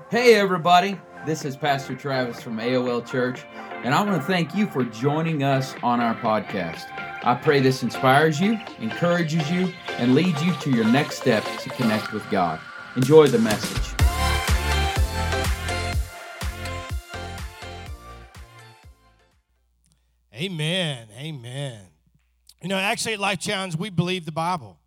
Hey everybody, this is Pastor Travis from AOL Church, and I want to thank you for joining us on our podcast. I pray this inspires you, encourages you, and leads you to your next step to connect with God. Enjoy the message. Amen, amen. You know, actually at Life Challenge, we believe the Bible.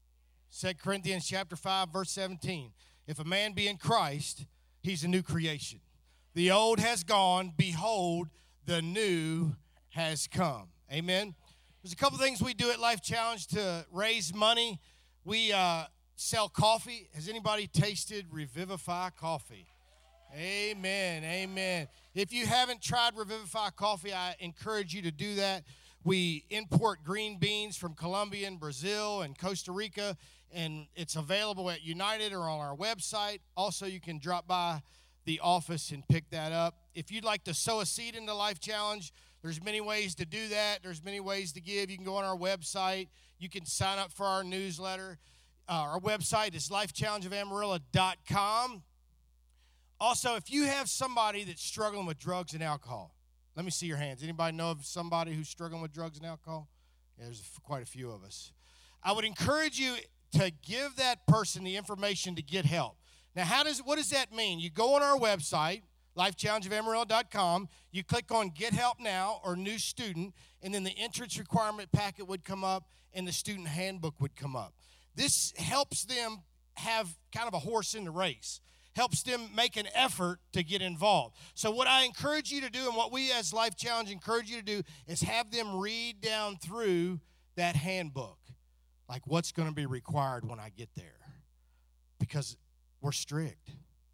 2 Corinthians chapter 5, verse 17. If a man be in Christ, he's a new creation. The old has gone, behold, the new has come. Amen. There's a couple things we do at Life Challenge to raise money. We sell coffee. Has anybody tasted Revivify coffee? Amen, amen. If you haven't tried Revivify coffee, I encourage you to do that. We import green beans from Colombia and Brazil and Costa Rica, and it's available at United or on our website. Also, you can drop by the office and pick that up. If you'd like to sow a seed into Life Challenge, there's many ways to do that. There's many ways to give. You can go on our website. You can sign up for our newsletter. Our website is lifechallengeofamarillo.com. Also, if you have somebody that's struggling with drugs and alcohol, let me see your hands. Anybody know of somebody who's struggling with drugs and alcohol? Yeah, there's quite a few of us. I would encourage you to give that person the information to get help. Now, what does that mean? You go on our website, lifechallengeofamarillo.com, you click on Get Help Now or New Student, and then the entrance requirement packet would come up and the student handbook would come up. This helps them have kind of a horse in the race. Helps them make an effort to get involved. So what I encourage you to do and what we as Life Challenge encourage you to do is have them read down through that handbook. Like what's going to be required when I get there. Because we're strict.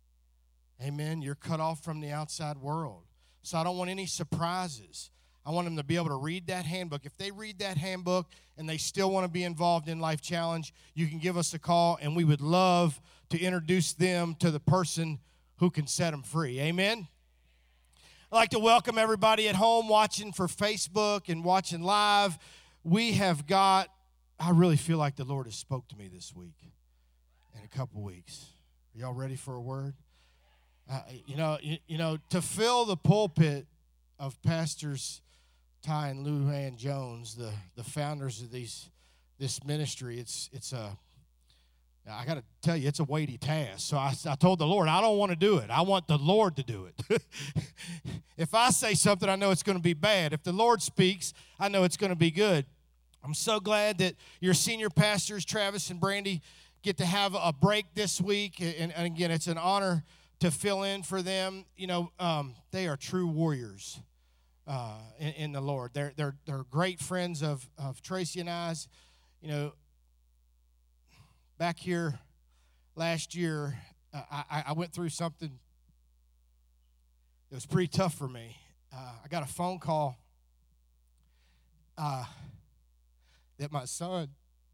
Amen. You're cut off from the outside world. So I don't want any surprises. I want them to be able to read that handbook. If they read that handbook and they still want to be involved in Life Challenge, you can give us a call, and we would love to introduce them to the person who can set them free. Amen? I'd like to welcome everybody at home watching for Facebook and watching live. I really feel like the Lord has spoke to me this week in a couple weeks. Are y'all ready for a word? To fill the pulpit of Pastors Ty and Lou Ann Jones, the founders of this ministry, I got to tell you, it's a weighty task. So I told the Lord, I don't want to do it. I want the Lord to do it. If I say something, I know it's going to be bad. If the Lord speaks, I know it's going to be good. I'm so glad that your senior pastors, Travis and Brandy, get to have a break this week. And again, it's an honor to fill in for them. You know, they are true warriors in the Lord. They're great friends of Tracy and I's. You know, back here last year, I went through something that was pretty tough for me. I got a phone call that my son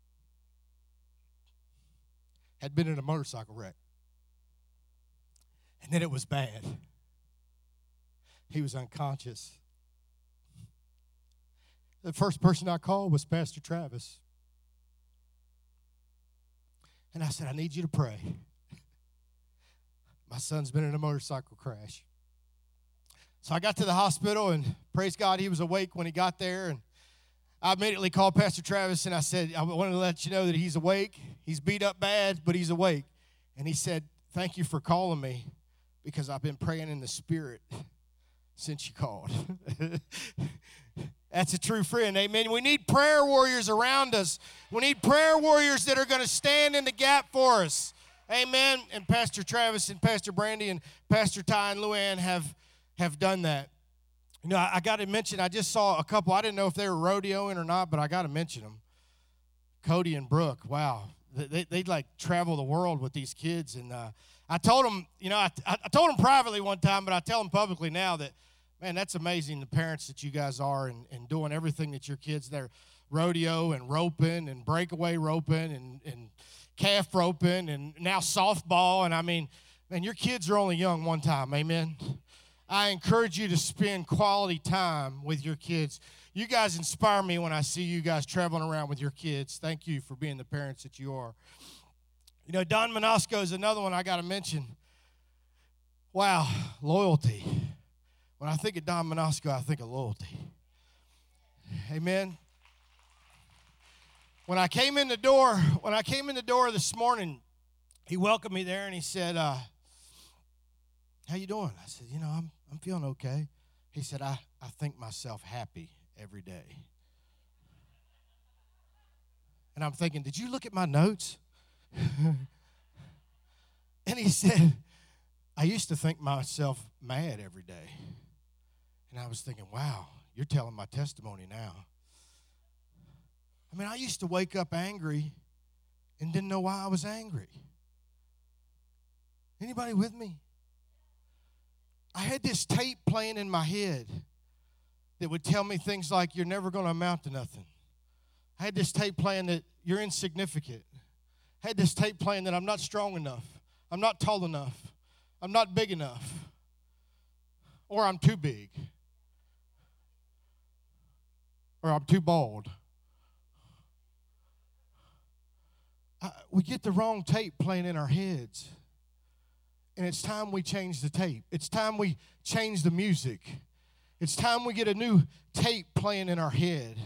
had been in a motorcycle wreck. And then it was bad. He was unconscious. The first person I called was Pastor Travis. And I said, I need you to pray. My son's been in a motorcycle crash. So I got to the hospital, and praise God, he was awake when he got there. And I immediately called Pastor Travis, and I said, I wanted to let you know that he's awake. He's beat up bad, but he's awake. And he said, thank you for calling me, because I've been praying in the Spirit since you called. That's a true friend, amen. We need prayer warriors around us. We need prayer warriors that are going to stand in the gap for us, amen. And Pastor Travis and Pastor Brandy and Pastor Ty and Luann have done that. You know, I got to mention, I just saw a couple. I didn't know if they were rodeoing or not, but I got to mention them. Cody and Brooke, wow. They'd like travel the world with these kids. And I told them, you know, I told them privately one time, but I tell them publicly now that, man, that's amazing, the parents that you guys are and doing everything that your kids, they're rodeo and roping and breakaway roping and calf roping and now softball. And I mean, man, your kids are only young one time, amen. I encourage you to spend quality time with your kids. You guys inspire me when I see you guys traveling around with your kids. Thank you for being the parents that you are. You know, Don Manosco is another one I got to mention. Wow, loyalty. When I think of Don Monasco, I think of loyalty. Amen. When I came in the door this morning, he welcomed me there and he said, "How you doing?" I said, I'm feeling okay." He said, I think myself happy every day. And I'm thinking, did you look at my notes? And he said, I used to think myself mad every day. And I was thinking, wow, you're telling my testimony now. I used to wake up angry and didn't know why I was angry. Anybody with me? I had this tape playing in my head that would tell me things like, you're never going to amount to nothing. I had this tape playing that you're insignificant. I had this tape playing that I'm not strong enough. I'm not tall enough. I'm not big enough. Or I'm too big. Or I'm too bald. We get the wrong tape playing in our heads. And it's time we change the tape. It's time we change the music. It's time we get a new tape playing in our head.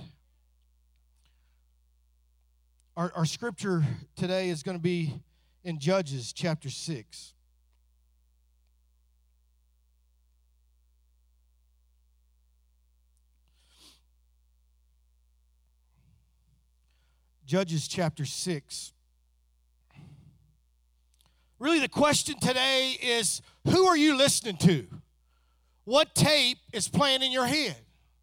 Our scripture today is going to be in Judges chapter 6. Judges chapter 6. Really, the question today is, who are you listening to? What tape is playing in your head?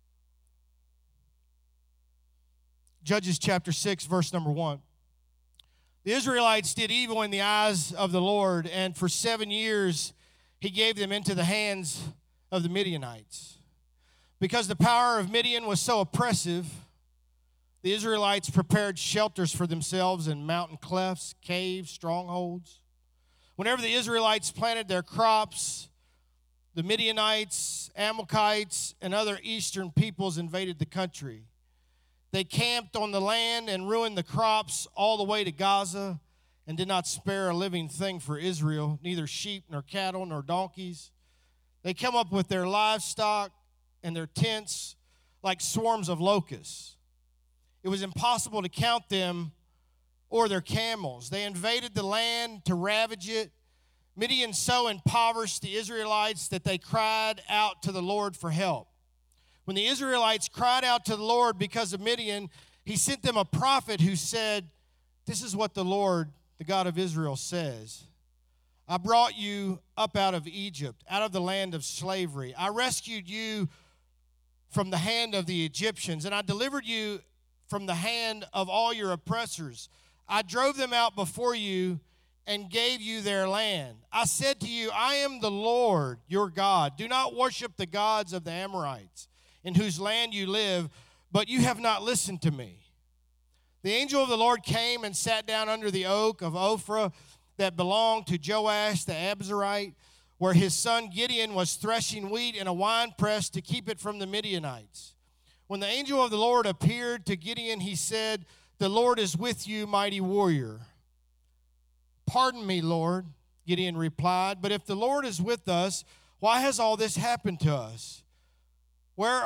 Judges chapter 6, verse number 1. The Israelites did evil in the eyes of the Lord, and for 7 years he gave them into the hands of the Midianites. Because the power of Midian was so oppressive, the Israelites prepared shelters for themselves in mountain clefts, caves, strongholds. Whenever the Israelites planted their crops, the Midianites, Amalekites, and other eastern peoples invaded the country. They camped on the land and ruined the crops all the way to Gaza and did not spare a living thing for Israel, neither sheep nor cattle nor donkeys. They come up with their livestock and their tents like swarms of locusts. It was impossible to count them or their camels. They invaded the land to ravage it. Midian so impoverished the Israelites that they cried out to the Lord for help. When the Israelites cried out to the Lord because of Midian, he sent them a prophet who said, "This is what the Lord, the God of Israel, says. I brought you up out of Egypt, out of the land of slavery. I rescued you from the hand of the Egyptians, and I delivered you from the hand of all your oppressors. I drove them out before you and gave you their land. I said to you, I am the Lord your God. Do not worship the gods of the Amorites, in whose land you live, but you have not listened to me." The angel of the Lord came and sat down under the oak of Ophrah that belonged to Joash the Abiezrite, where his son Gideon was threshing wheat in a winepress to keep it from the Midianites. When the angel of the Lord appeared to Gideon, he said, "The Lord is with you, mighty warrior." "Pardon me, Lord," Gideon replied, "but if the Lord is with us, why has all this happened to us? Where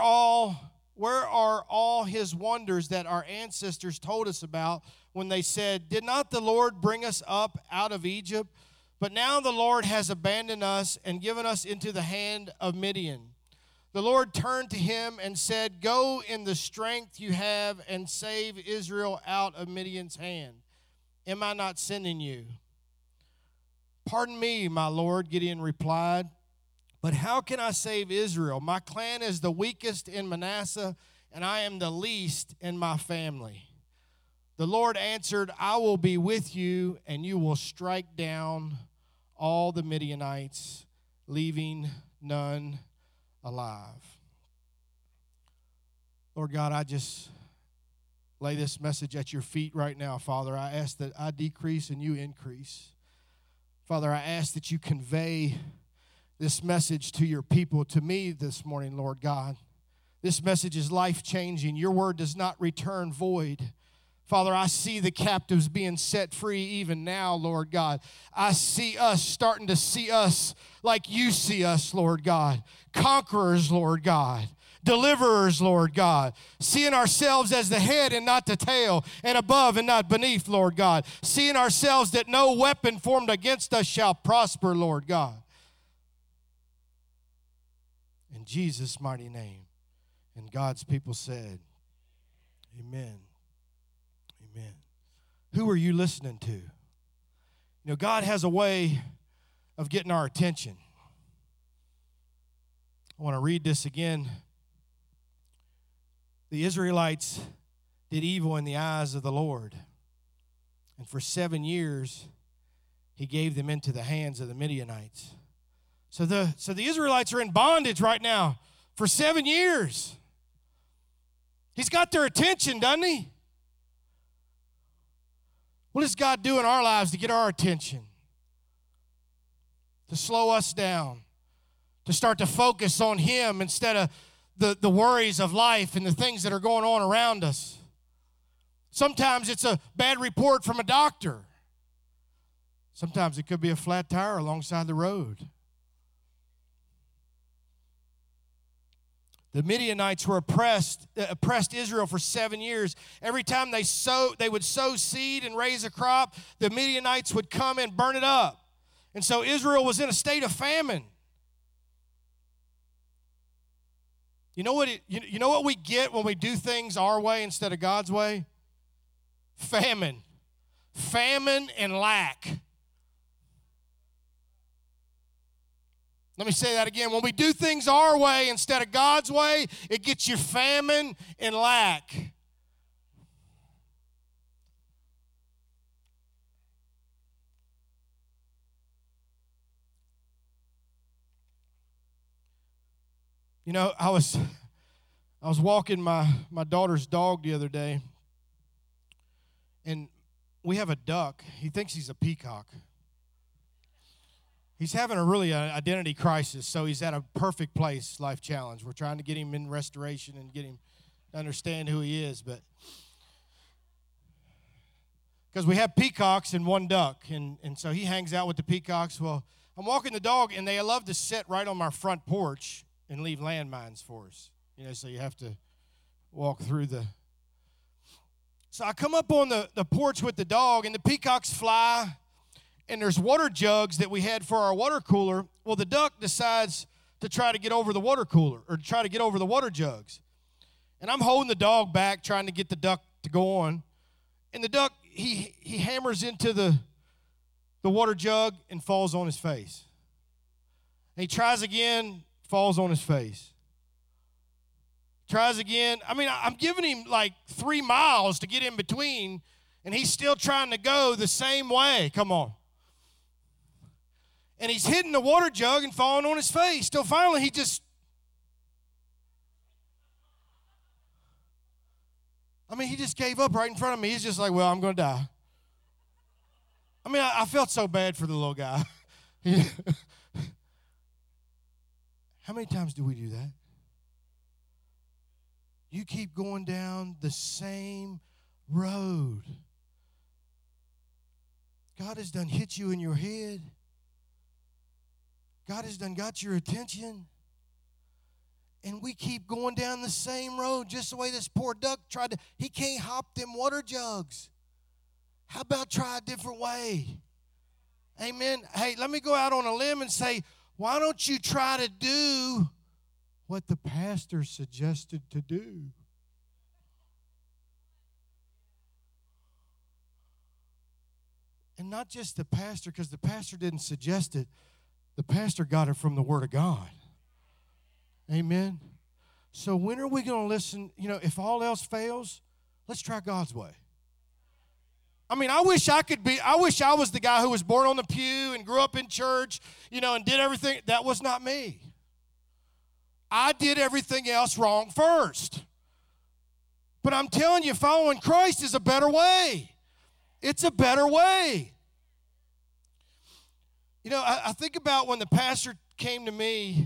are all his wonders that our ancestors told us about when they said, 'Did not the Lord bring us up out of Egypt?' But now the Lord has abandoned us and given us into the hand of Midian." The Lord turned to him and said, "Go in the strength you have and save Israel out of Midian's hand. Am I not sending you?" "Pardon me, my Lord," Gideon replied, "but how can I save Israel? My clan is the weakest in Manasseh, and I am the least in my family." The Lord answered, "I will be with you, and you will strike down all the Midianites, leaving none alive." Lord God, I just lay this message at your feet right now, Father. I ask that I decrease and you increase. Father, I ask that you convey this message to your people, to me this morning, Lord God. This message is life-changing. Your word does not return void. Father, I see the captives being set free even now, Lord God. I see us starting to see us like you see us, Lord God. Conquerors, Lord God. Deliverers, Lord God. Seeing ourselves as the head and not the tail, and above and not beneath, Lord God. Seeing ourselves that no weapon formed against us shall prosper, Lord God. In Jesus' mighty name. And God's people said, amen. Amen. Who are you listening to? You know, God has a way of getting our attention. I want to read this again. The Israelites did evil in the eyes of the Lord. And for 7 years, he gave them into the hands of the Midianites. So the Israelites are in bondage right now for 7 years. He's got their attention, doesn't he? What does God do in our lives to get our attention? To slow us down. To start to focus on him instead of the worries of life and the things that are going on around us. Sometimes it's a bad report from a doctor. Sometimes it could be a flat tire alongside the road. The Midianites were oppressed Israel for 7 years. Every time they would sow seed and raise a crop, the Midianites would come and burn it up. And so Israel was in a state of famine. You know what we get when we do things our way instead of God's way? Famine. Famine and lack. Let me say that again. When we do things our way instead of God's way, it gets you famine and lack. You know, I was walking my daughter's dog the other day, and we have a duck. He thinks he's a peacock. He's having a really identity crisis, so he's at a perfect place, Life Challenge. We're trying to get him in restoration and get him to understand who he is, but because we have peacocks and one duck, and so he hangs out with the peacocks. Well, I'm walking the dog, and they love to sit right on my front porch and leave landmines for us. You know, so you have to walk through the... So I come up on the porch with the dog, and the peacocks fly, and there's water jugs that we had for our water cooler. Well, the duck decides to try to get over the water cooler, or to try to get over the water jugs. And I'm holding the dog back, trying to get the duck to go on. And the duck, he hammers into the water jug and falls on his face. And he tries again, falls on his face. Tries again. I mean, I'm giving him like 3 miles to get in between, and he's still trying to go the same way. Come on. And he's hitting the water jug and falling on his face. Till finally he just... he just gave up right in front of me. He's just like, well, I'm going to die. I felt so bad for the little guy. How many times do we do that? You keep going down the same road. God has done hit you in your head. God has done got your attention. And we keep going down the same road, just the way this poor duck tried to. He can't hop them water jugs. How about try a different way? Amen. Hey, let me go out on a limb and say, why don't you try to do what the pastor suggested to do? And not just the pastor, because the pastor didn't suggest it. The pastor got it from the Word of God. Amen. So when are we going to listen? You know, if all else fails, let's try God's way. I wish I was the guy who was born on the pew and grew up in church, and did everything. That was not me. I did everything else wrong first. But I'm telling you, following Christ is a better way. It's a better way. I think about when the pastor came to me.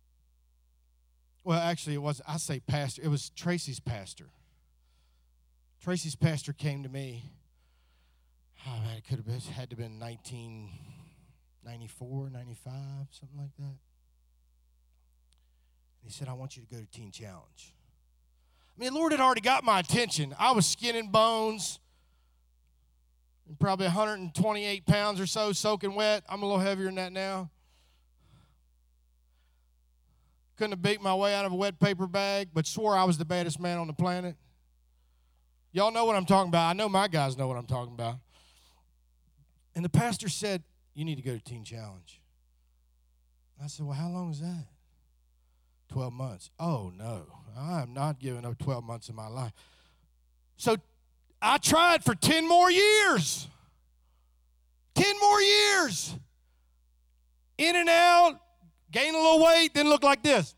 Well, actually, it was Tracy's pastor. Tracy's pastor came to me. Oh, man, it could have had to have been 1994, 95, something like that. He said, I want you to go to Teen Challenge. I mean, the Lord had already got my attention. I was skin and bones, and probably 128 pounds or so, soaking wet. I'm a little heavier than that now. Couldn't have beat my way out of a wet paper bag, but swore I was the baddest man on the planet. Y'all know what I'm talking about. I know my guys know what I'm talking about. And the pastor said, you need to go to Teen Challenge. I said, well, how long is that? 12 months. Oh, no. I am not giving up 12 months of my life. So I tried for 10 more years. 10 more years. In and out, gain a little weight, then look like this.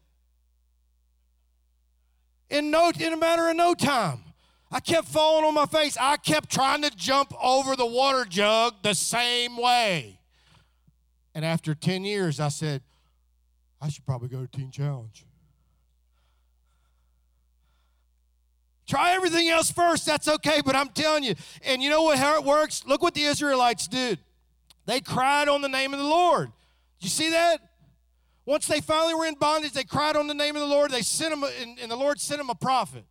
In a matter of no time. I kept falling on my face. I kept trying to jump over the water jug the same way. And after 10 years, I said, I should probably go to Teen Challenge. Try everything else first. That's okay, but I'm telling you. And you know what? How it works? Look what the Israelites did. They cried on the name of the Lord. Did you see that? Once they finally were in bondage, they cried on the name of the Lord. They sent him, and the Lord sent him a prophet.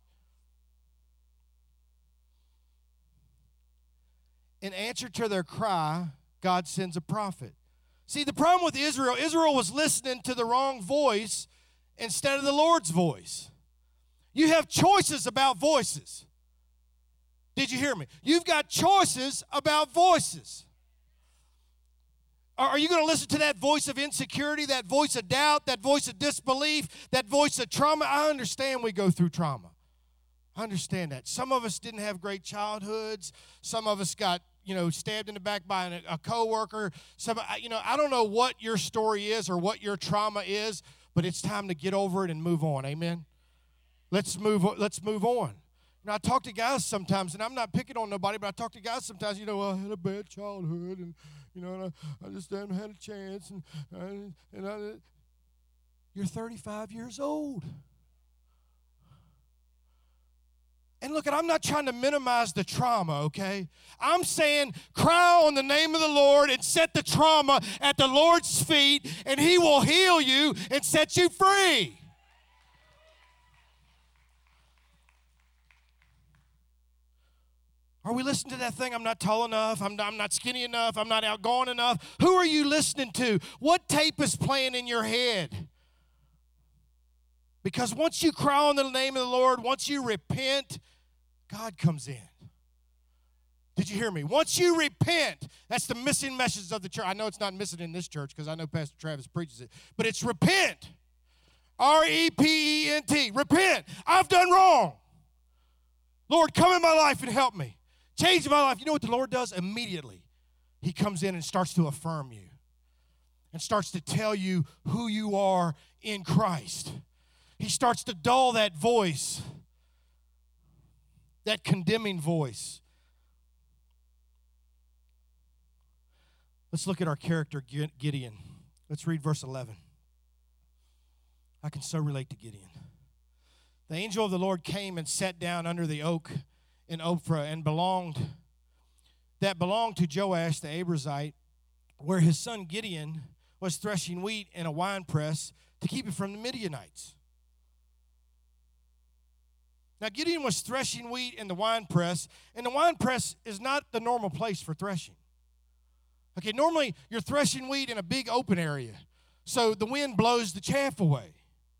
In answer to their cry, God sends a prophet. See, the problem with Israel was listening to the wrong voice instead of the Lord's voice. You have choices about voices. Did you hear me? You've got choices about voices. Are you going to listen to that voice of insecurity, that voice of doubt, that voice of disbelief, that voice of trauma? I understand we go through trauma. I understand that. Some of us didn't have great childhoods. Some of us got, stabbed in the back by a coworker. I don't know what your story is or what your trauma is, but it's time to get over it and move on. Amen? Let's move on. I talk to guys sometimes, and I'm not picking on nobody, but I talk to guys sometimes, I had a bad childhood, and, I just haven't had a chance, you're 35 years old. And look, I'm not trying to minimize the trauma, okay? I'm saying cry on the name of the Lord and set the trauma at the Lord's feet, and He will heal you and set you free. Are we listening to that thing? I'm not tall enough. I'm not skinny enough. I'm not outgoing enough. Who are you listening to? What tape is playing in your head? Because once you cry on the name of the Lord, once you repent, God comes in. Did you hear me? Once you repent, that's the missing message of the church. I know it's not missing in this church because I know Pastor Travis preaches it, but it's repent. R-E-P-E-N-T. Repent. I've done wrong. Lord, come in my life and help me. Change my life. You know what the Lord does? Immediately, He comes in and starts to affirm you and starts to tell you who you are in Christ. He starts to dull that voice, that condemning voice. Let's look at our character, Gideon. Let's read verse 11. I can so relate to Gideon. The angel of the Lord came and sat down under the oak in Ophrah and belonged to Joash the Abiezrite, where his son Gideon was threshing wheat in a winepress to keep it from the Midianites. Now, Gideon was threshing wheat in the winepress, and the winepress is not the normal place for threshing. Okay, normally you're threshing wheat in a big open area, so the wind blows the chaff away.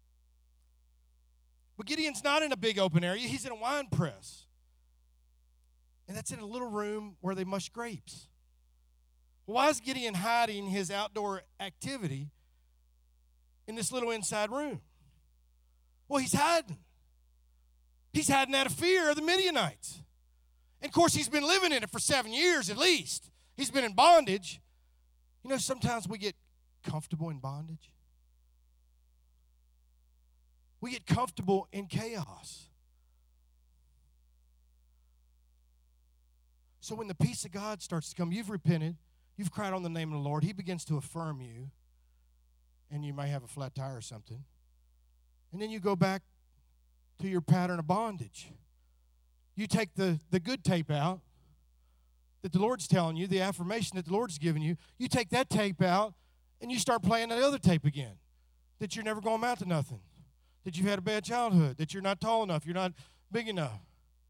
But Gideon's not in a big open area. He's in a winepress. And that's in a little room where they mush grapes. Well, why is Gideon hiding his outdoor activity in this little inside room? Well, he's hiding. He's hiding out of fear of the Midianites. And, of course, he's been living in it for 7 years at least. He's been in bondage. Sometimes we get comfortable in bondage. We get comfortable in chaos. So when the peace of God starts to come, you've repented, you've cried on the name of the Lord, He begins to affirm you, and you may have a flat tire or something. And then you go back to your pattern of bondage. You take the good tape out that the Lord's telling you, the affirmation that the Lord's giving you. You take that tape out and you start playing that other tape again, that you're never going to amount to nothing, that you've had a bad childhood, that you're not tall enough, you're not big enough.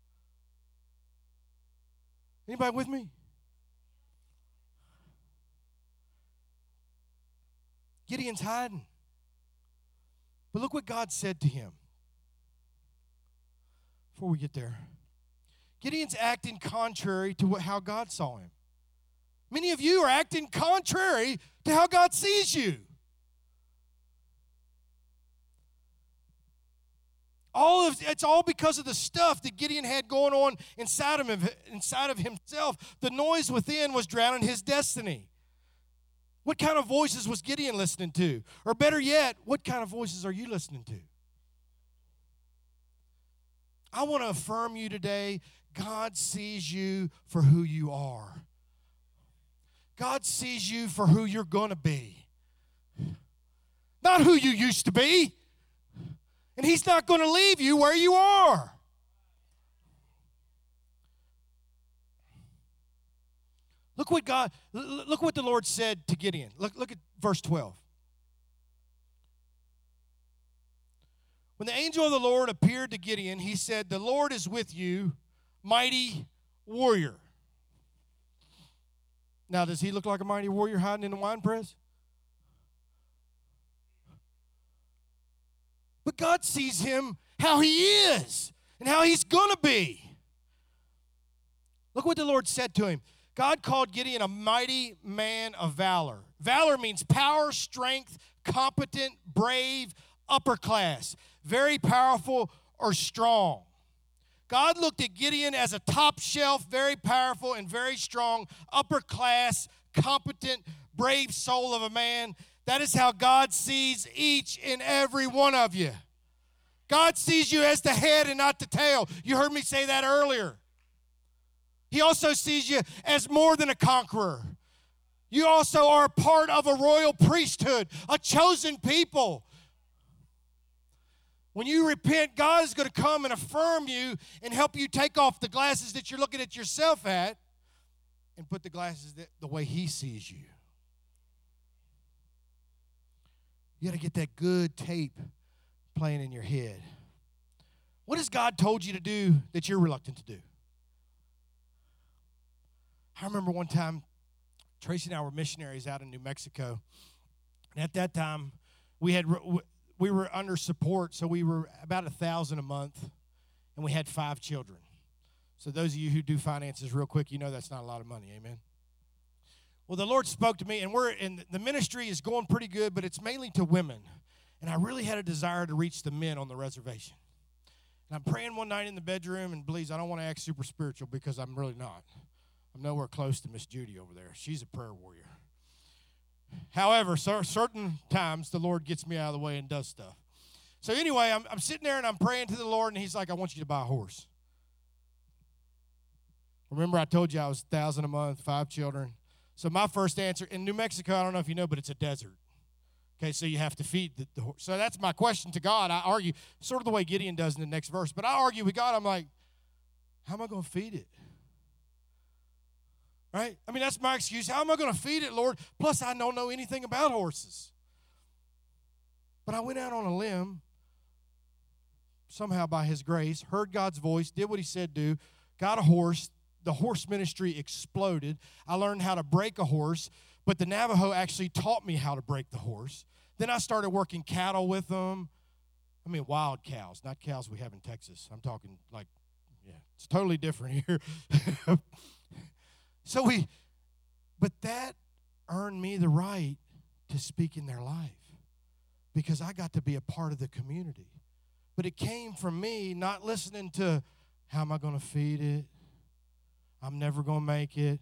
Anybody with me? Gideon's hiding. But look what God said to him. Before we get there, Gideon's acting contrary to how God saw him. Many of you are acting contrary to how God sees you. It's all because of the stuff that Gideon had going on inside of himself. The noise within was drowning his destiny. What kind of voices was Gideon listening to? Or better yet, what kind of voices are you listening to? I want to affirm you today, God sees you for who you are. God sees you for who you're going to be. Not who you used to be. And He's not going to leave you where you are. Look what the Lord said to Gideon. Look at verse 12. When the angel of the Lord appeared to Gideon, he said, "The Lord is with you, mighty warrior." Now, does he look like a mighty warrior hiding in the wine press? But God sees him how he is and how he's going to be. Look what the Lord said to him. God called Gideon a mighty man of valor. Valor means power, strength, competent, brave, upper class, very powerful or strong. God looked at Gideon as a top shelf, very powerful and very strong, upper class, competent, brave soul of a man. That is how God sees each and every one of you. God sees you as the head and not the tail. You heard me say that earlier. He also sees you as more than a conqueror. You also are a part of a royal priesthood, a chosen people. When you repent, God is going to come and affirm you and help you take off the glasses that you're looking at yourself at and put the glasses the way He sees you. You got to get that good tape playing in your head. What has God told you to do that you're reluctant to do? I remember one time, Tracy and I were missionaries out in New Mexico. And at that time, we were under support, so we were about $1,000 a month, and we had 5 children. So those of you who do finances real quick, you know that's not a lot of money, amen? Well, the Lord spoke to me, and the ministry is going pretty good, but it's mainly to women. And I really had a desire to reach the men on the reservation. And I'm praying one night in the bedroom, and please, I don't want to act super spiritual because I'm really not. I'm nowhere close to Miss Judy over there. She's a prayer warrior. However, certain times the Lord gets me out of the way and does stuff. So anyway, I'm sitting there and I'm praying to the Lord, and He's like, "I want you to buy a horse." Remember I told you I was $1,000 a month, 5 children. So my first answer, in New Mexico, I don't know if you know, but it's a desert. Okay, so you have to feed the horse. So that's my question to God. I argue, sort of the way Gideon does in the next verse, but I argue with God. I'm like, how am I going to feed it? Right? I mean, that's my excuse. How am I going to feed it, Lord? Plus, I don't know anything about horses. But I went out on a limb, somehow by His grace, heard God's voice, did what He said do, got a horse. The horse ministry exploded. I learned how to break a horse, but the Navajo actually taught me how to break the horse. Then I started working cattle with them. I mean, wild cows, not cows we have in Texas. I'm talking like, yeah, it's totally different here. But that earned me the right to speak in their life because I got to be a part of the community. But it came from me not listening to, how am I going to feed it? I'm never going to make it.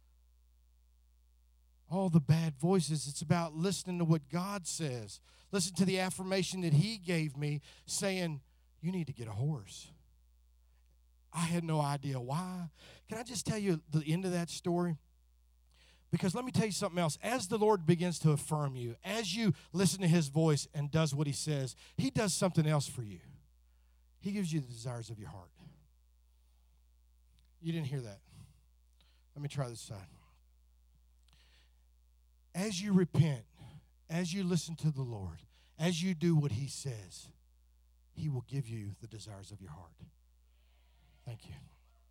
All the bad voices. It's about listening to what God says. Listen to the affirmation that He gave me saying, you need to get a horse. I had no idea why. Can I just tell you the end of that story? Because let me tell you something else. As the Lord begins to affirm you, as you listen to His voice and does what He says, He does something else for you. He gives you the desires of your heart. You didn't hear that. Let me try this side. As you repent, as you listen to the Lord, as you do what He says, He will give you the desires of your heart. Thank you.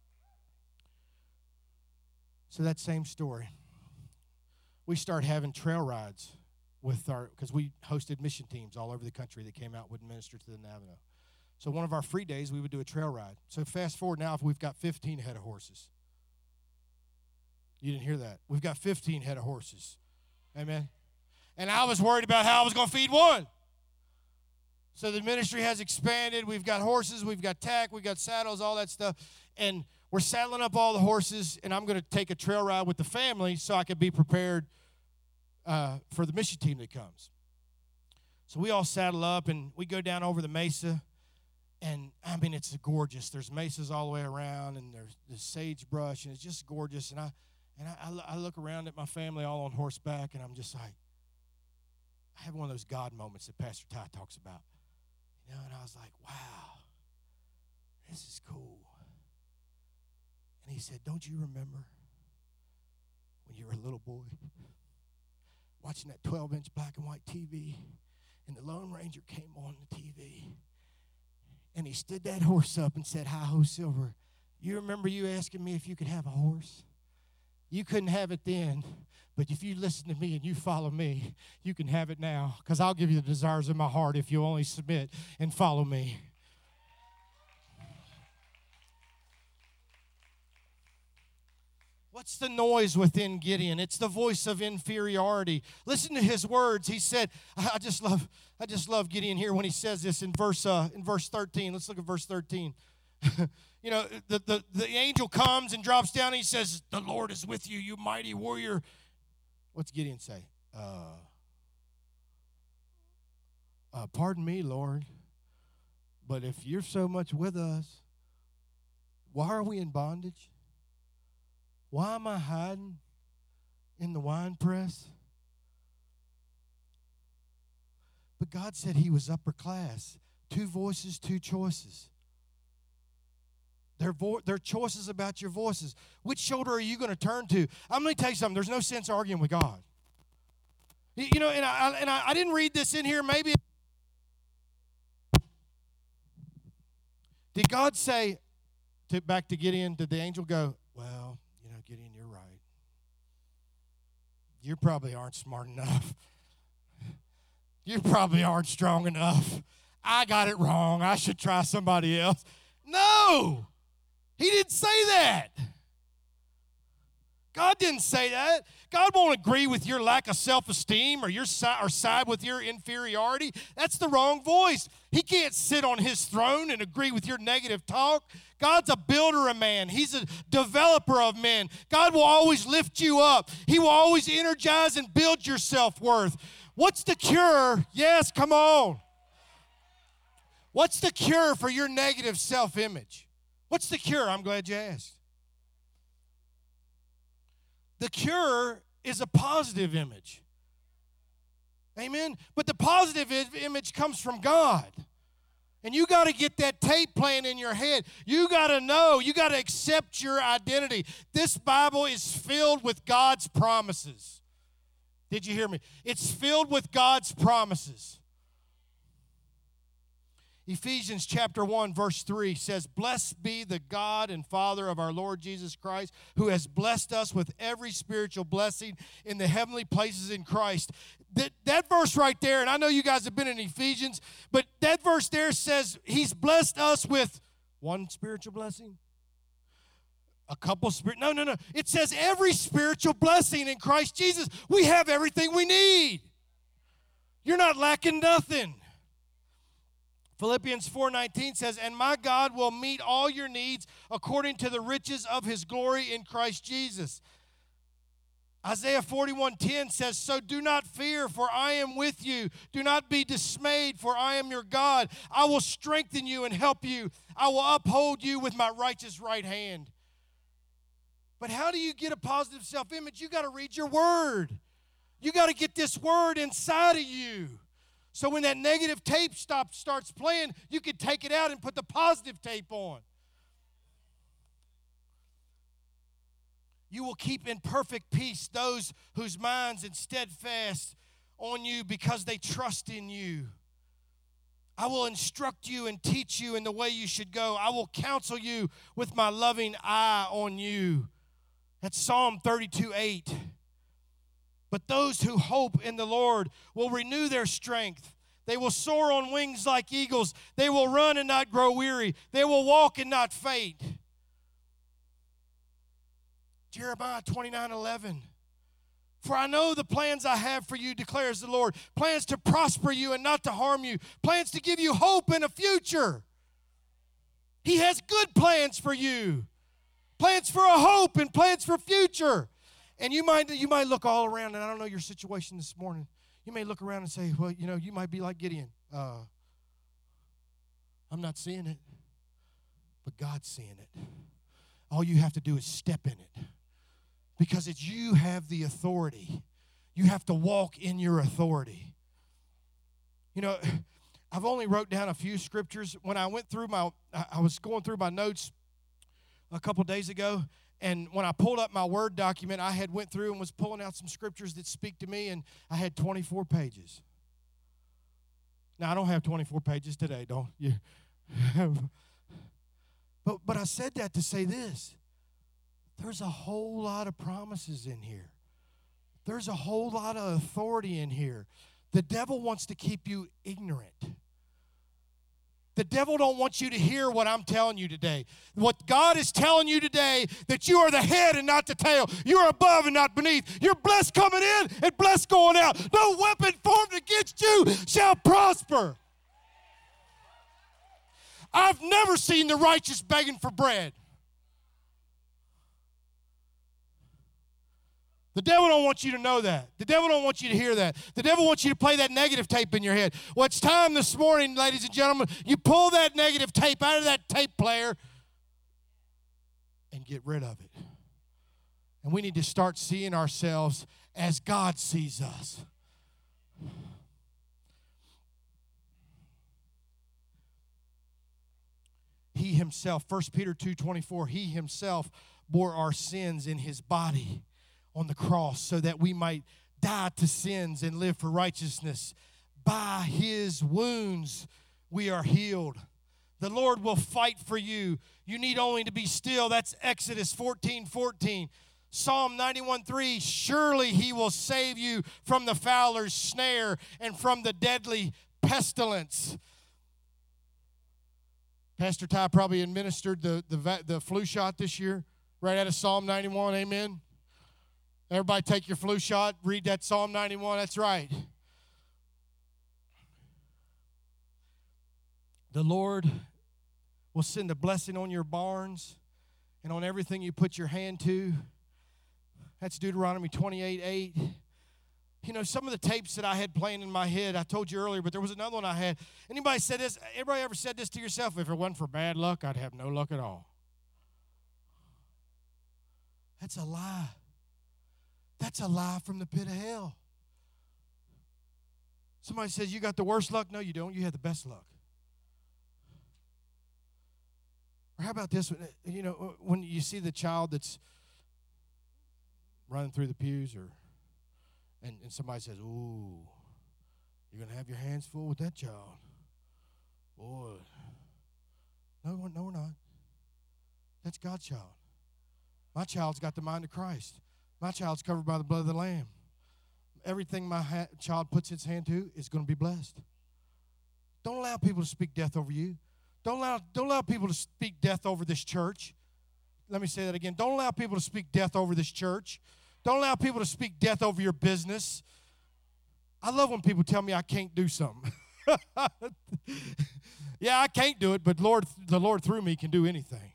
So that same story, we start having trail rides with because we hosted mission teams all over the country that came out would minister to the Navajo. So one of our free days, we would do a trail ride. So fast forward now, we've got 15 head of horses. You didn't hear that. We've got 15 head of horses. Amen. And I was worried about how I was going to feed one. So the ministry has expanded. We've got horses, we've got tack, we've got saddles, all that stuff. And we're saddling up all the horses, and I'm going to take a trail ride with the family so I can be prepared for the mission team that comes. So we all saddle up, and we go down over the mesa. And, I mean, it's gorgeous. There's mesas all the way around, and there's sagebrush, and it's just gorgeous. And I look around at my family all on horseback, and I'm just like, I have one of those God moments that Pastor Ty talks about. You know, and I was like, wow, this is cool. And he said, don't you remember when you were a little boy watching that 12-inch black and white TV, and the Lone Ranger came on the TV, and he stood that horse up and said, hi-ho, Silver, you remember you asking me if you could have a horse? You couldn't have it then, but if you listen to me and you follow me, you can have it now, because I'll give you the desires of my heart if you only submit and follow me. What's the noise within Gideon? It's the voice of inferiority. Listen to his words. He said, I just love Gideon here when he says this in verse 13. Let's look at verse 13. You know, the angel comes and drops down and he says, the Lord is with you, you mighty warrior. What's Gideon say? Pardon me, Lord, but if you're so much with us, why are we in bondage? Why am I hiding in the wine press? But God said he was upper class. 2 voices, 2 choices. They're choices about your voices. Which shoulder are you going to turn to? I'm going to tell you something. There's no sense arguing with God. You know, and I didn't read this in here. Maybe. Did God say, back to Gideon, did the angel go, well, you know, Gideon, you're right. You probably aren't smart enough. You probably aren't strong enough. I got it wrong. I should try somebody else. No! He didn't say that. God didn't say that. God won't agree with your lack of self-esteem or side with your inferiority. That's the wrong voice. He can't sit on his throne and agree with your negative talk. God's a builder of man. He's a developer of men. God will always lift you up. He will always energize and build your self-worth. What's the cure? Yes, come on. What's the cure for your negative self-image? What's the cure? I'm glad you asked. The cure is a positive image. Amen? But the positive image comes from God. And you got to get that tape playing in your head. You got to know. You got to accept your identity. This Bible is filled with God's promises. Did you hear me? It's filled with God's promises. Ephesians chapter 1 verse 3 says, blessed be the God and Father of our Lord Jesus Christ, who has blessed us with every spiritual blessing in the heavenly places in Christ. That verse right there, and I know you guys have been in Ephesians, but that verse there says he's blessed us with one spiritual blessing, a couple no. It says every spiritual blessing in Christ Jesus. We have everything we need. You're not lacking nothing. Philippians 4:19 says, and my God will meet all your needs according to the riches of his glory in Christ Jesus. Isaiah 41:10 says, so do not fear, for I am with you. Do not be dismayed, for I am your God. I will strengthen you and help you. I will uphold you with my righteous right hand. But how do you get a positive self-image? You got to read your word. You got to get this word inside of you. So when that negative tape starts playing, you can take it out and put the positive tape on. You will keep in perfect peace those whose minds are steadfast on you because they trust in you. I will instruct you and teach you in the way you should go. I will counsel you with my loving eye on you. That's Psalm 32:8. But those who hope in the Lord will renew their strength. They will soar on wings like eagles. They will run and not grow weary. They will walk and not faint. Jeremiah 29:11. For I know the plans I have for you, declares the Lord. Plans to prosper you and not to harm you. Plans to give you hope and a future. He has good plans for you. Plans for a hope and plans for future. And you might look all around, and I don't know your situation this morning. You may look around and say, well, you might be like Gideon. I'm not seeing it, but God's seeing it. All you have to do is step in it. Because it's you have the authority. You have to walk in your authority. I've only wrote down a few scriptures. When I was going through my notes a couple days ago, and when I pulled up my Word document, I had went through and was pulling out some scriptures that speak to me, and I had 24 pages. Now, I don't have 24 pages today, don't you? But I said that to say this. There's a whole lot of promises in here. There's a whole lot of authority in here. The devil wants to keep you ignorant. The devil don't want you to hear what I'm telling you today. What God is telling you today, that you are the head and not the tail. You are above and not beneath. You're blessed coming in and blessed going out. No weapon formed against you shall prosper. I've never seen the righteous begging for bread. The devil don't want you to know that. The devil don't want you to hear that. The devil wants you to play that negative tape in your head. Well, it's time this morning, ladies and gentlemen, you pull that negative tape out of that tape player and get rid of it. And we need to start seeing ourselves as God sees us. He himself, 1 Peter 2:24, he himself bore our sins in his body on the cross so that we might die to sins and live for righteousness. By his wounds we are healed. The Lord will fight for you. You need only to be still. That's Exodus 14:14. Psalm 91:3, surely he will save you from the fowler's snare and from the deadly pestilence. Pastor Ty probably administered the flu shot this year, right out of Psalm 91, amen? Everybody take your flu shot, read that Psalm 91, that's right. The Lord will send a blessing on your barns and on everything you put your hand to. That's Deuteronomy 28:8. Some of the tapes that I had playing in my head, I told you earlier, but there was another one I had. Anybody ever said this to yourself? If it wasn't for bad luck, I'd have no luck at all. That's a lie. That's a lie from the pit of hell. Somebody says, you got the worst luck. No, you don't. You have the best luck. Or how about this one? When you see the child that's running through the pews and somebody says, ooh, you're going to have your hands full with that child. Boy. No, we're not. That's God's child. My child's got the mind of Christ. My child's covered by the blood of the Lamb. Everything my child puts its hand to is going to be blessed. Don't allow people to speak death over you. Don't allow people to speak death over this church. Let me say that again. Don't allow people to speak death over this church. Don't allow people to speak death over your business. I love when people tell me I can't do something. Yeah, I can't do it, but the Lord through me can do anything.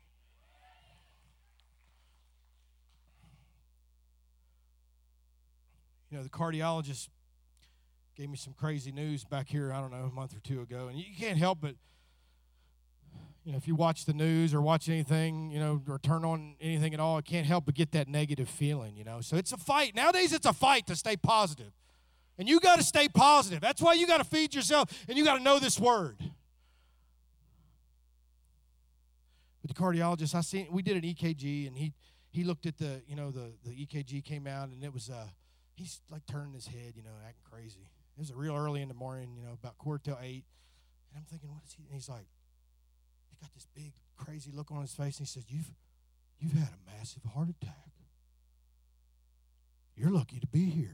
The cardiologist gave me some crazy news back here, I don't know, a month or two ago. And you can't help but, if you watch the news or watch anything, or turn on anything at all, it can't help but get that negative feeling, So it's a fight. Nowadays it's a fight to stay positive. And you got to stay positive. That's why you got to feed yourself and you got to know this word. But the cardiologist, we did an EKG, and he he looked at the EKG came out, and it was, he's like turning his head, acting crazy. It was real early in the morning, about 7:45. And I'm thinking, what is he? And he's like, he got this big, crazy look on his face, and he says, you've had a massive heart attack. You're lucky to be here.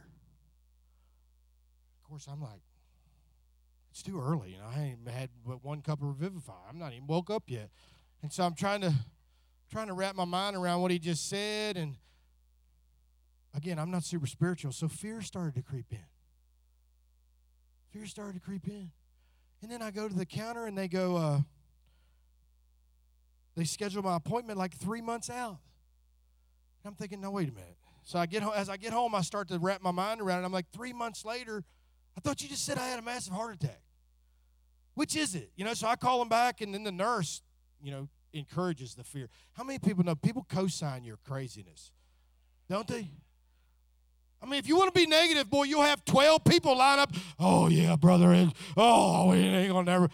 Of course, I'm like, it's too early. I ain't had but 1 cup of Revivify. I'm not even woke up yet. And so I'm trying to wrap my mind around what he just said. And again, I'm not super spiritual, so fear started to creep in. And then I go to the counter, and they go, they schedule my appointment like 3 months out. And I'm thinking, no, wait a minute. So as I get home, I start to wrap my mind around it. I'm like, 3 months later, I thought you just said I had a massive heart attack. Which is it? So I call them back, and then the nurse, encourages the fear. How many people know people co-sign your craziness? Don't they? I mean, if you want to be negative, boy, you'll have 12 people line up. Oh, yeah, brother. It ain't going to never.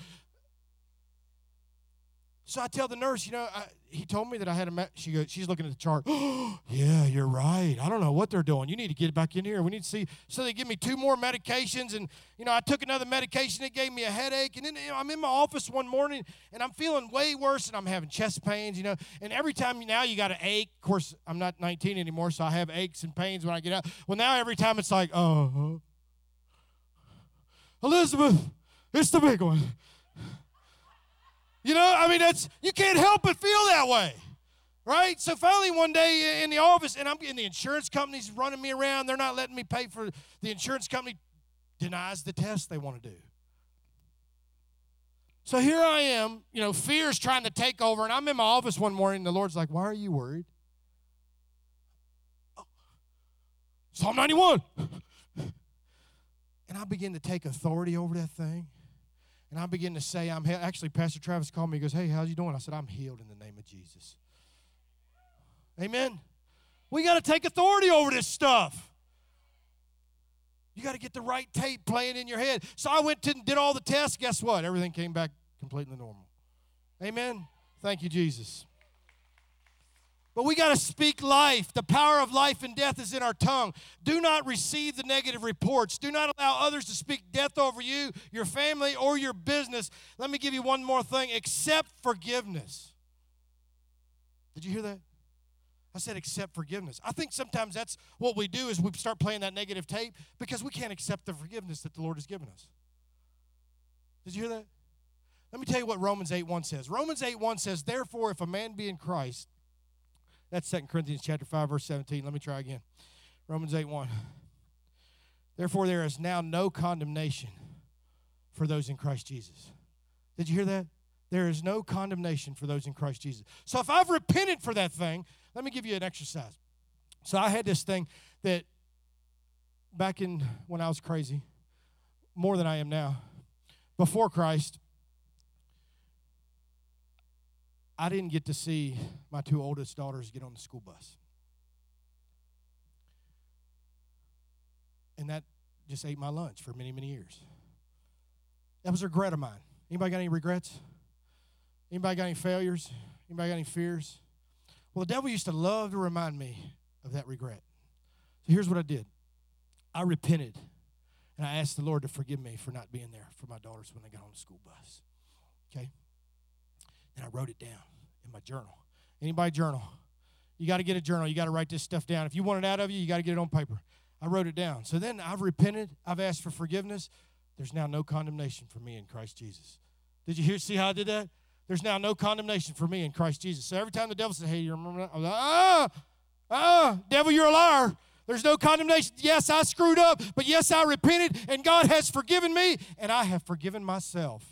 So I tell the nurse, he told me that I had she's looking at the chart. Oh, yeah, you're right. I don't know what they're doing. You need to get back in here. We need to see. So they give me 2 more medications, and, I took another medication that gave me a headache. And then I'm in my office one morning, and I'm feeling way worse, and I'm having chest pains, And every time now you got an ache. Of course, I'm not 19 anymore, so I have aches and pains when I get out. Well, now every time it's like, Elizabeth, it's the big one. You can't help but feel that way, right? So finally one day in the office, and I'm getting the insurance company's running me around. They're not letting me pay for the insurance company denies the test they want to do. So here I am, fear's trying to take over, and I'm in my office one morning, and the Lord's like, why are you worried? Oh, Psalm 91. And I begin to take authority over that thing. And I begin to say, actually, Pastor Travis called me. He goes, hey, how's you doing? I said, I'm healed in the name of Jesus. Amen? We got to take authority over this stuff. You got to get the right tape playing in your head. So I went and did all the tests. Guess what? Everything came back completely normal. Amen? Thank you, Jesus. But we got to speak life. The power of life and death is in our tongue. Do not receive the negative reports. Do not allow others to speak death over you, your family, or your business. Let me give you one more thing. Accept forgiveness. Did you hear that? I said accept forgiveness. I think sometimes that's what we do is we start playing that negative tape because we can't accept the forgiveness that the Lord has given us. Did you hear that? Let me tell you what Romans 8:1 says. Romans 8:1 says, therefore, if a man be in Christ, that's 2 Corinthians chapter 5, verse 17. Let me try again. Romans 8:1. Therefore, there is now no condemnation for those in Christ Jesus. Did you hear that? There is no condemnation for those in Christ Jesus. So if I've repented for that thing, let me give you an exercise. So I had this thing that back in when I was crazy, more than I am now, before Christ, I didn't get to see my 2 oldest daughters get on the school bus. And that just ate my lunch for many, many years. That was a regret of mine. Anybody got any regrets? Anybody got any failures? Anybody got any fears? Well, the devil used to love to remind me of that regret. So here's what I did. I repented, and I asked the Lord to forgive me for not being there for my daughters when they got on the school bus. Okay? And I wrote it down in my journal. Anybody journal? You got to get a journal. You got to write this stuff down. If you want it out of you, you got to get it on paper. I wrote it down. So then I've repented. I've asked for forgiveness. There's now no condemnation for me in Christ Jesus. Did you see how I did that? There's now no condemnation for me in Christ Jesus. So every time the devil says, hey, you remember that? I'm like, devil, you're a liar. There's no condemnation. Yes, I screwed up, but yes, I repented, and God has forgiven me, and I have forgiven myself.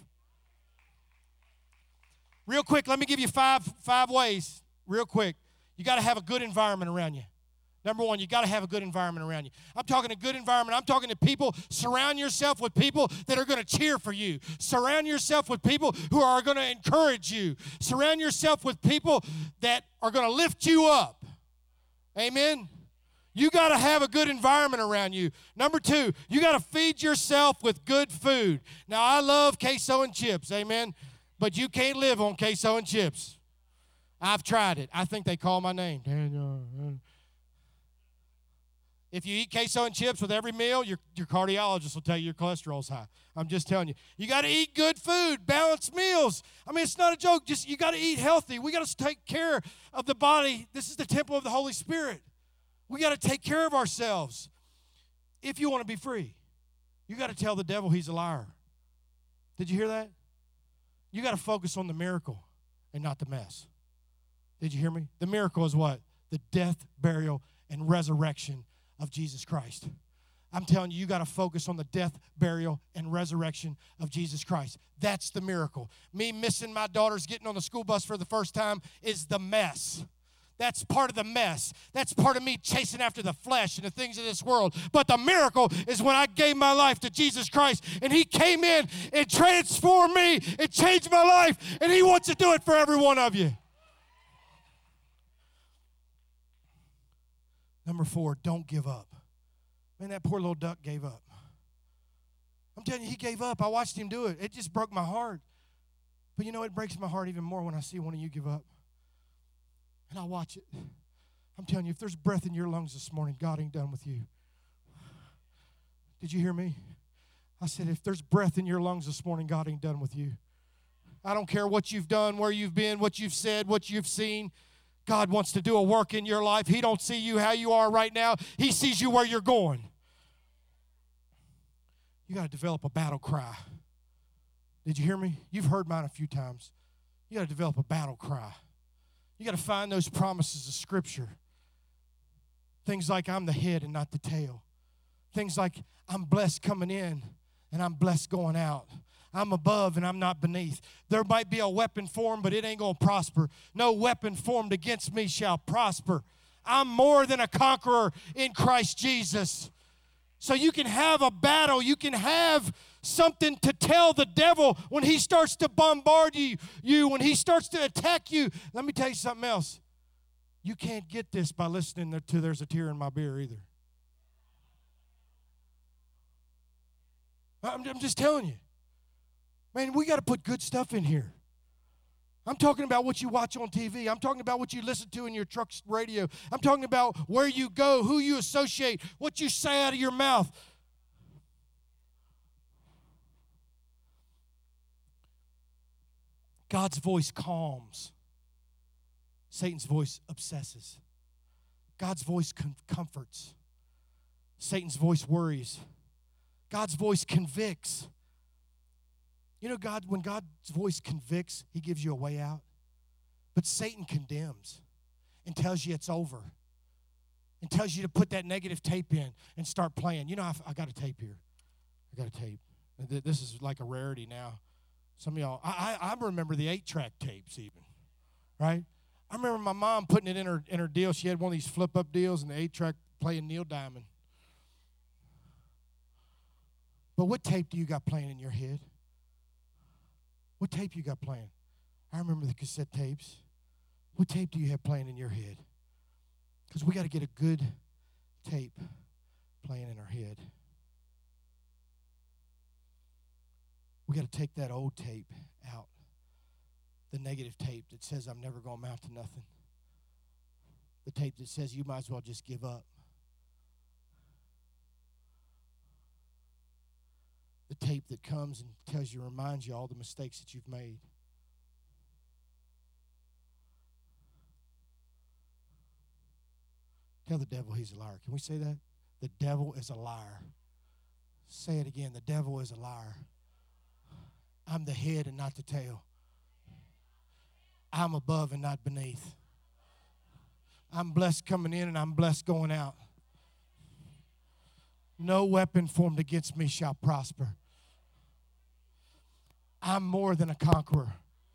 Real quick, let me give you five ways, real quick. You got to have a good environment around you. Number one, you got to have a good environment around you. I'm talking a good environment. I'm talking to people. Surround yourself with people that are going to cheer for you. Surround yourself with people who are going to encourage you. Surround yourself with people that are going to lift you up. Amen? You got to have a good environment around you. Number two, you got to feed yourself with good food. Now, I love queso and chips, amen? But you can't live on queso and chips. I've tried it. I think they call my name. Daniel. If you eat queso and chips with every meal, your cardiologist will tell you your cholesterol's high. I'm just telling you. You got to eat good food, balanced meals. I mean, it's not a joke. Just you got to eat healthy. We got to take care of the body. This is the temple of the Holy Spirit. We got to take care of ourselves. If you want to be free, you got to tell the devil he's a liar. Did you hear that? You got to focus on the miracle and not the mess. Did you hear me? The miracle is what? The death, burial, and resurrection of Jesus Christ. I'm telling you, you got to focus on the death, burial, and resurrection of Jesus Christ. That's the miracle. Me missing my daughters getting on the school bus for the first time is the mess. That's part of the mess. That's part of me chasing after the flesh and the things of this world. But the miracle is when I gave my life to Jesus Christ and He came in and transformed me and changed my life, and He wants to do it for every one of you. Number 4, don't give up. Man, that poor little duck gave up. I'm telling you, he gave up. I watched him do it. It just broke my heart. But you know, it breaks my heart even more when I see one of you give up. And I watch it. I'm telling you, if there's breath in your lungs this morning, God ain't done with you. Did you hear me? I said, if there's breath in your lungs this morning, God ain't done with you. I don't care what you've done, where you've been, what you've said, what you've seen. God wants to do a work in your life. He don't see you how you are right now. He sees you where you're going. You got to develop a battle cry. Did you hear me? You've heard mine a few times. You got to develop a battle cry. You got to find those promises of Scripture. Things like I'm the head and not the tail. Things like I'm blessed coming in and I'm blessed going out. I'm above and I'm not beneath. There might be a weapon formed, but it ain't going to prosper. No weapon formed against me shall prosper. I'm more than a conqueror in Christ Jesus. So you can have a battle. You can have something to tell the devil when he starts to bombard you, when he starts to attack you. Let me tell you something else. You can't get this by listening to There's a Tear in My Beer either. I'm just telling you. Man, we got to put good stuff in here. I'm talking about what you watch on TV. I'm talking about what you listen to in your truck's radio. I'm talking about where you go, who you associate, what you say out of your mouth. God's voice calms. Satan's voice obsesses. God's voice comforts. Satan's voice worries. God's voice convicts. You know, when God's voice convicts, He gives you a way out. But Satan condemns and tells you it's over and tells you to put that negative tape in and start playing. You know, I got a tape here. I got a tape. This is like a rarity now. Some of y'all, I remember the 8-track tapes even, right? I remember my mom putting it in her deal. She had one of these flip-up deals and the 8-track playing Neil Diamond. But what tape do you got playing in your head? What tape you got playing? I remember the cassette tapes. What tape do you have playing in your head? Because we got to get a good tape playing in our head. We got to take that old tape out. The negative tape that says I'm never going to amount to nothing. The tape that says you might as well just give up. The tape that comes and tells you, reminds you all the mistakes that you've made. Tell the devil he's a liar. Can we say that? The devil is a liar. Say it again. The devil is a liar. I'm the head and not the tail. I'm above and not beneath. I'm blessed coming in and I'm blessed going out. No weapon formed against me shall prosper. I'm more than a conqueror.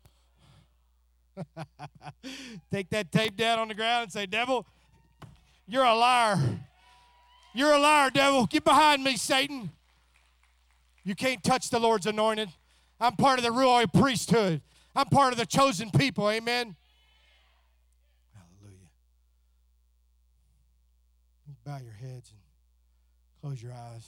Take that tape down on the ground and say, devil, you're a liar. You're a liar, devil. Get behind me, Satan. You can't touch the Lord's anointed. I'm part of the royal priesthood. I'm part of the chosen people. Amen. Hallelujah. Bow your heads and close your eyes.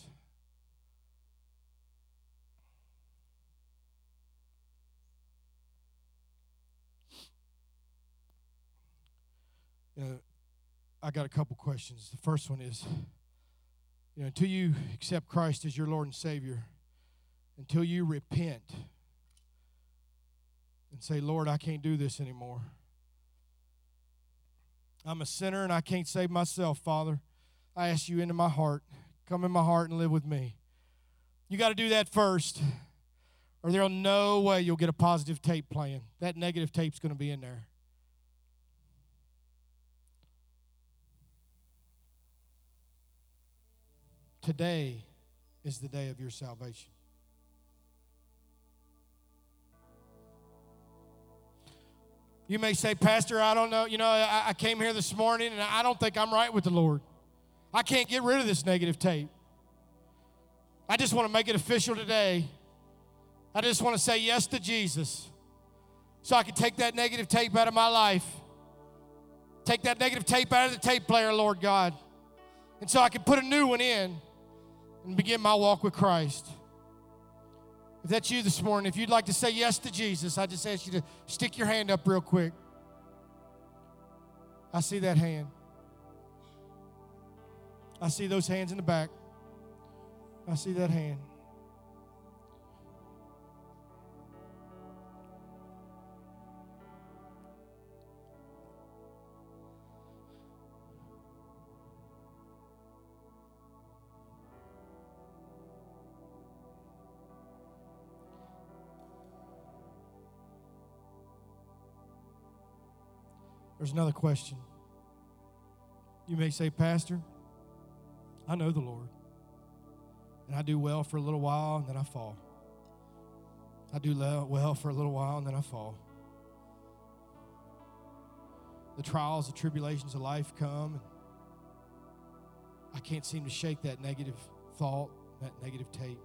I got a couple questions. The first one is, until you accept Christ as your Lord and Savior, until you repent and say, Lord, I can't do this anymore. I'm a sinner and I can't save myself, Father. I ask you into my heart. Come in my heart and live with me. You got to do that first, or there'll no way you'll get a positive tape playing. That negative tape's going to be in there. Today is the day of your salvation. You may say, Pastor, I don't know. I came here this morning and I don't think I'm right with the Lord. I can't get rid of this negative tape. I just want to make it official today. I just want to say yes to Jesus so I can take that negative tape out of my life. Take that negative tape out of the tape player, Lord God. And so I can put a new one in and begin my walk with Christ. If that's you this morning, if you'd like to say yes to Jesus, I just ask you to stick your hand up real quick. I see that hand. I see those hands in the back. I see that hand. There's another question. You may say, Pastor, I know the Lord, and I do well for a little while, and then I fall. I do well for a little while, and then I fall. The trials, the tribulations of life come, and I can't seem to shake that negative thought, that negative tape.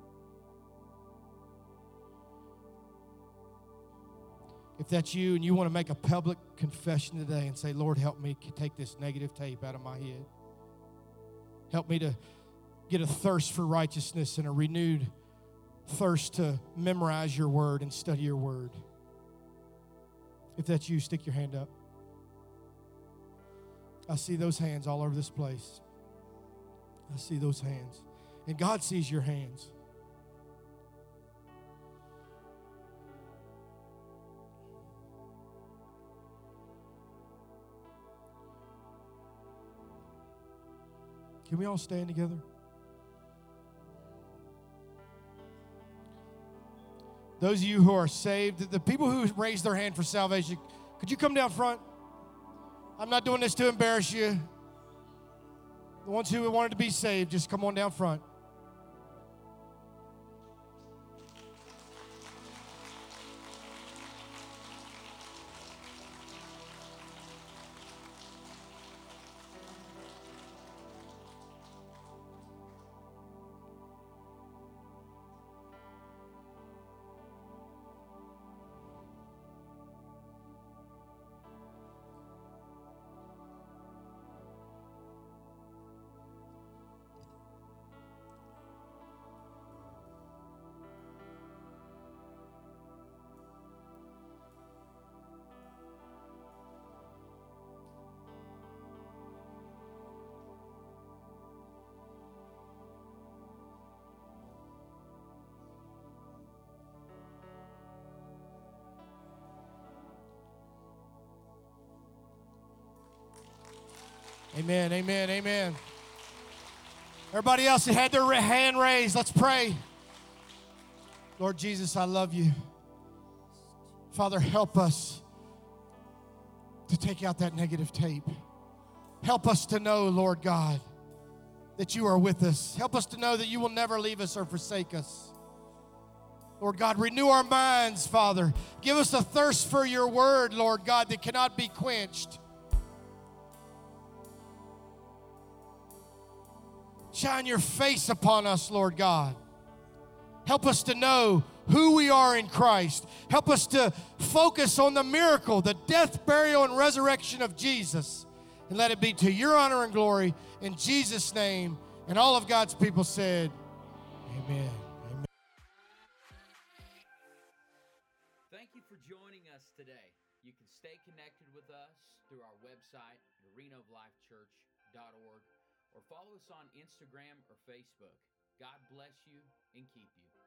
If that's you and you want to make a public confession today and say, Lord, help me take this negative tape out of my head. Help me to get a thirst for righteousness and a renewed thirst to memorize your word and study your word. If that's you, stick your hand up. I see those hands all over this place. I see those hands. And God sees your hands. Can we all stand together? Those of you who are saved, the people who raised their hand for salvation, could you come down front? I'm not doing this to embarrass you. The ones who wanted to be saved, just come on down front. Amen, amen, amen. Everybody else that had their hand raised, let's pray. Lord Jesus, I love you. Father, help us to take out that negative tape. Help us to know, Lord God, that you are with us. Help us to know that you will never leave us or forsake us. Lord God, renew our minds, Father. Give us a thirst for your word, Lord God, that cannot be quenched. Shine your face upon us, Lord God. Help us to know who we are in Christ. Help us to focus on the miracle, the death, burial, and resurrection of Jesus. And let it be to your honor and glory in Jesus' name. And all of God's people said, amen. Thank you for joining us today. You can stay connected with us through our website, arenaoflifechurch.org, or follow us on Instagram or Facebook. God bless you and keep you.